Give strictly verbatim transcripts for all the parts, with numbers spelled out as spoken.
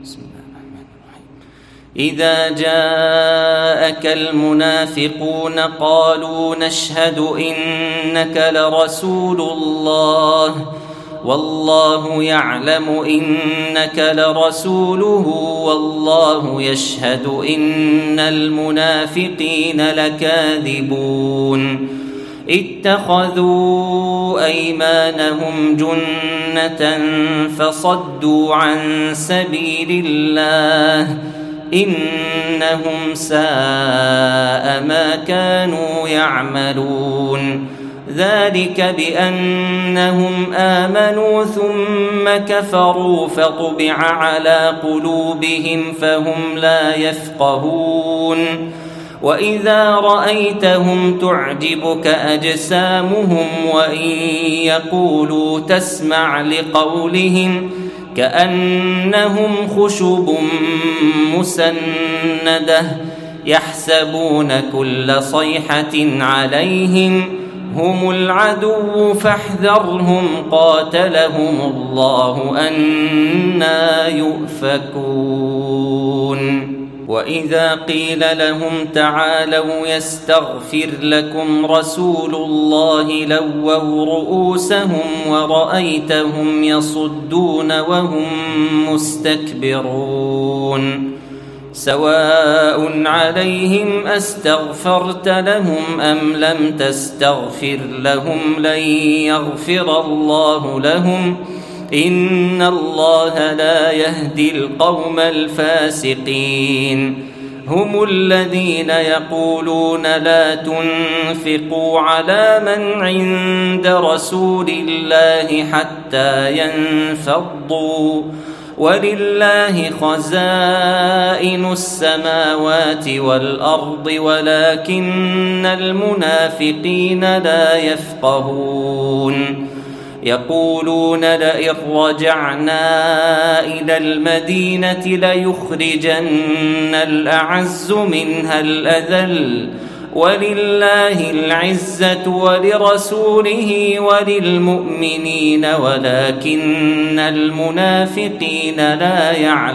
بسم الله الرحمن الرحيم. إذا جاءك المنافقون قالوا نشهد إنك لرسول الله والله يعلم إنك لرسوله والله يشهد إن المنافقين لكاذبون اتخذوا أيمانهم جنة فصدوا عن سبيل الله إنهم ساء ما كانوا يعملون ذلك بأنهم آمنوا ثم كفروا فطبع على قلوبهم فهم لا يفقهون وإذا رأيتهم تعجبك أجسامهم وإن يقولوا تسمع لقولهم كأنهم خشب مسندة يحسبون كل صيحة عليهم هم العدو فاحذرهم قاتلهم الله أنى يؤفكون وإذا قيل لهم تعالوا يستغفر لكم رسول الله لووا رؤوسهم ورأيتهم يصدون وهم مستكبرون سواء عليهم أستغفرت لهم أم لم تستغفر لهم لن يغفر الله لهم إن الله لا يهدي القوم الفاسقين هم الذين يقولون لا تنفقوا على من عند رسول الله حتى ينفضوا ولله خزائن السماوات والأرض ولكن المنافقين لا يفقهون يقولون لئن رجعنا إلى المدينة ليخرجن الأعز منها الأذل ولله العزة ولرسوله وللمؤمنين ولكن المنافقين لا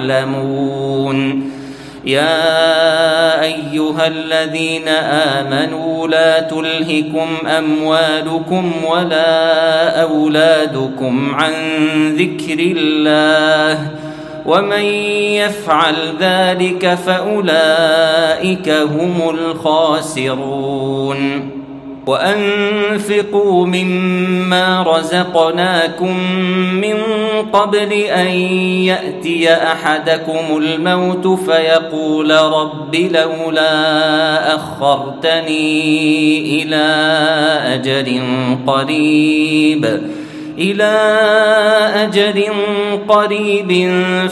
يعلمون يا أيها الذين آمنوا لا تلهكم أموالكم ولا أولادكم عن ذكر الله ومن يفعل ذلك فأولئك هم الخاسرون وأنفقوا مما رزقناكم من قبل أن يأتي أحدكم الموت فيقول رب لولا أخرتني إلى أجل قريب إلى أجل قريب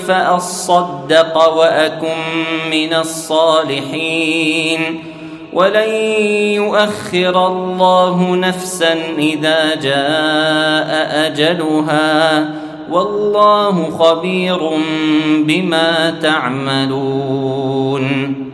فأصدق وأكن من الصالحين ولن يؤخر الله نفسا إذا جاء أجلها والله خبير بما تعملون.